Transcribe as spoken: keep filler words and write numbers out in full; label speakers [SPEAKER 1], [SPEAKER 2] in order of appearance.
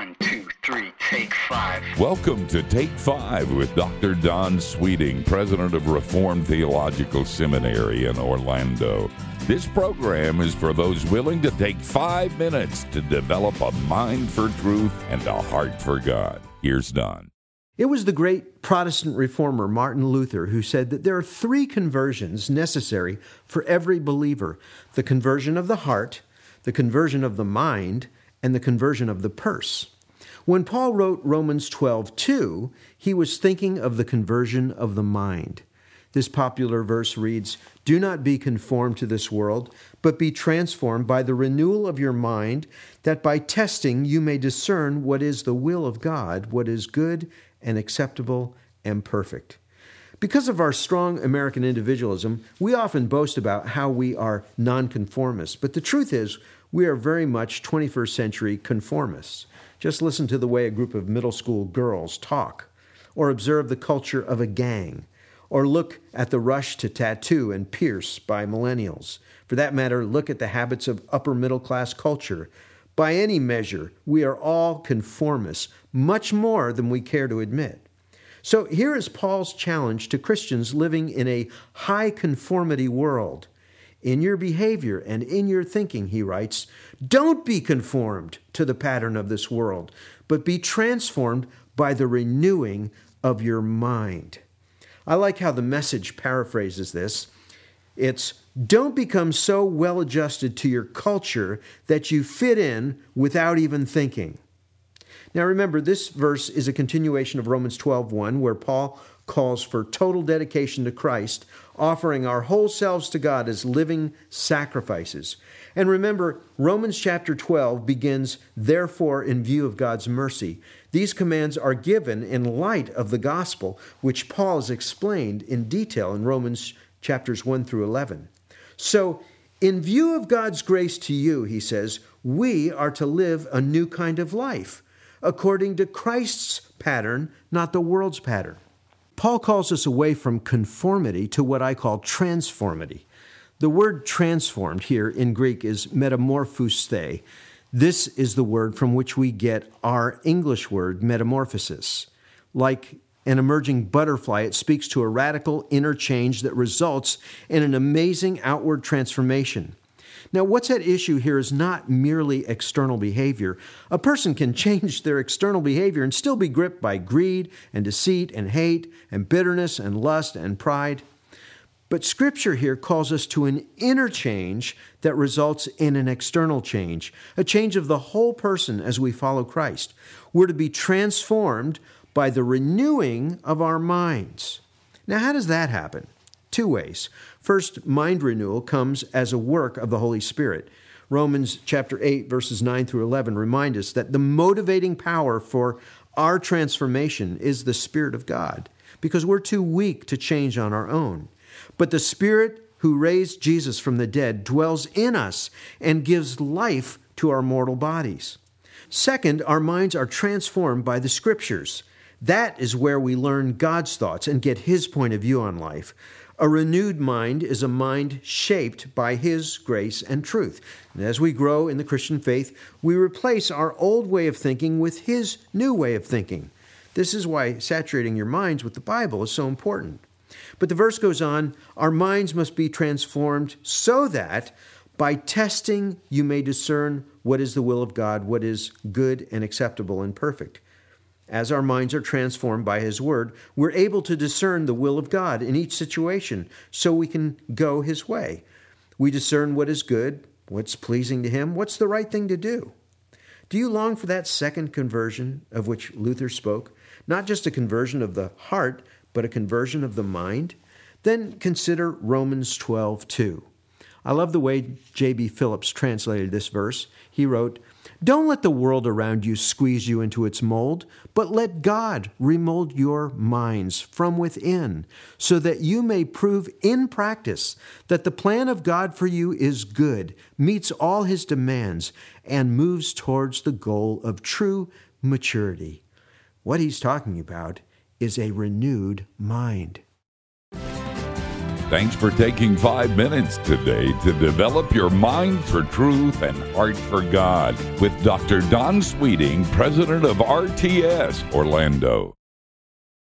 [SPEAKER 1] One, two, three, take five.
[SPEAKER 2] Welcome to Take Five with Doctor Don Sweeting, president of Reformed Theological Seminary in Orlando. This program is for those willing to take five minutes to develop a mind for truth and a heart for God. Here's Don.
[SPEAKER 3] It was the great Protestant reformer Martin Luther who said that there are three conversions necessary for every believer: the conversion of the heart, the conversion of the mind, and the conversion of the purse. When Paul wrote Romans twelve two, he was thinking of the conversion of the mind. This popular verse reads, "Do not be conformed to this world, but be transformed by the renewal of your mind, that by testing you may discern what is the will of God, what is good and acceptable and perfect." Because of our strong American individualism, we often boast about how we are nonconformists, but the truth is we are very much twenty-first century conformists. Just listen to the way a group of middle school girls talk, or observe the culture of a gang, or look at the rush to tattoo and pierce by millennials. For that matter, look at the habits of upper middle class culture. By any measure, we are all conformists, much more than we care to admit. So here is Paul's challenge to Christians living in a high conformity world. In your behavior and in your thinking, he writes, don't be conformed to the pattern of this world, but be transformed by the renewing of your mind. I like how the Message paraphrases this. It's, don't become so well adjusted to your culture that you fit in without even thinking. Now remember, this verse is a continuation of Romans twelve one, where Paul calls for total dedication to Christ, offering our whole selves to God as living sacrifices. And remember, Romans chapter twelve begins, therefore, in view of God's mercy. These commands are given in light of the gospel, which Paul has explained in detail in Romans chapters one through eleven. So, in view of God's grace to you, he says, we are to live a new kind of life, according to Christ's pattern, not the world's pattern. Paul calls us away from conformity to what I call transformity. The word transformed here in Greek is metamorphosthē. This is the word from which we get our English word metamorphosis. Like an emerging butterfly, it speaks to a radical inner change that results in an amazing outward transformation. Now, what's at issue here is not merely external behavior. A person can change their external behavior and still be gripped by greed and deceit and hate and bitterness and lust and pride. But Scripture here calls us to an inner change that results in an external change, a change of the whole person as we follow Christ. We're to be transformed by the renewing of our minds. Now, how does that happen? Two ways. First, mind renewal comes as a work of the Holy Spirit. Romans chapter eight, verses nine through eleven remind us that the motivating power for our transformation is the Spirit of God, because we're too weak to change on our own. But the Spirit who raised Jesus from the dead dwells in us and gives life to our mortal bodies. Second, our minds are transformed by the Scriptures. That is where we learn God's thoughts and get His point of view on life. A renewed mind is a mind shaped by His grace and truth. And as we grow in the Christian faith, we replace our old way of thinking with His new way of thinking. This is why saturating your minds with the Bible is so important. But the verse goes on, our minds must be transformed so that by testing you may discern what is the will of God, what is good and acceptable and perfect. As our minds are transformed by His Word, we're able to discern the will of God in each situation so we can go His way. We discern what is good, what's pleasing to Him, what's the right thing to do. Do you long for that second conversion of which Luther spoke? Not just a conversion of the heart, but a conversion of the mind? Then consider Romans twelve two. I love the way J B Phillips translated this verse. He wrote, "Don't let the world around you squeeze you into its mold, but let God remold your minds from within, so that you may prove in practice that the plan of God for you is good, meets all His demands, and moves towards the goal of true maturity." What he's talking about is a renewed mind.
[SPEAKER 2] Thanks for taking five minutes today to develop your mind for truth and heart for God with Doctor Don Sweeting, president of R T S Orlando.